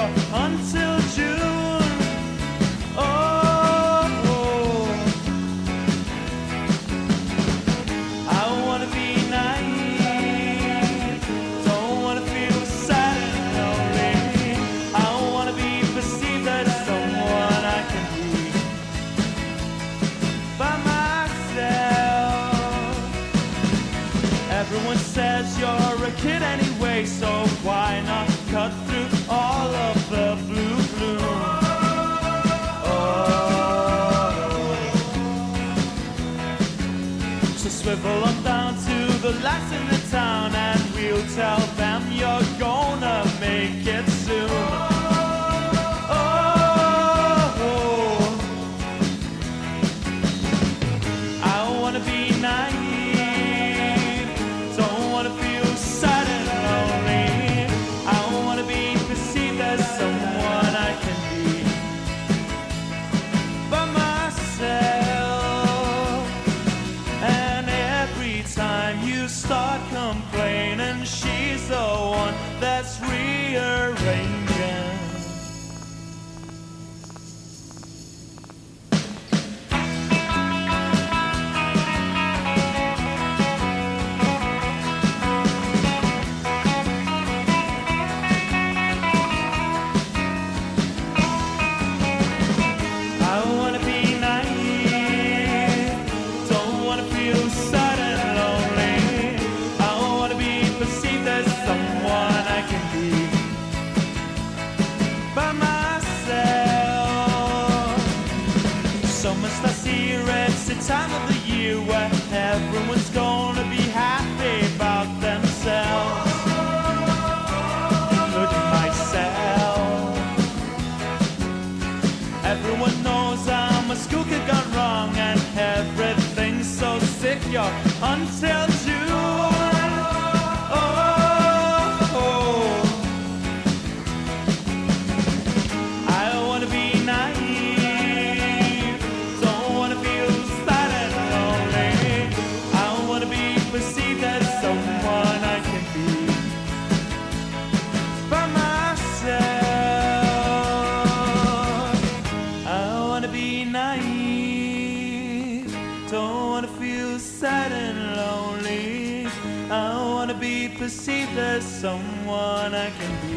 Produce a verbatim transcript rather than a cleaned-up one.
secure until June. Oh, oh. I wanna be naive, don't wanna feel sad and lonely. I wanna be perceived as someone I can be by myself. Everyone says you're a kid anyway, so why not cut through all of the blue gloom? Oh, so swivel on down to the lads in the town, and we'll tell them you're gonna make it soon. Oh, I wanna be naive, don't wanna feel sad and lonely. I wanna be perceived as someone I can be by myself. And every time you start complaining, she's the one that's rearranging. I wanna be naive, don't wanna feel sad and lonely. I wanna be perceived as someone I can be by myself. Summer's last year, it's the time of the year where everyone's gonna be happy about themselves, including myself. Everyone knows I'm a school kid gone wrong, and everything's so secure until June. Oh, oh. I wanna be naive, don't wanna feel sad and lonely. I wanna be perceived as someone I can be by myself. I wanna be naive, don't wanna feel sad and lonely. I wanna be perceived as someone I can be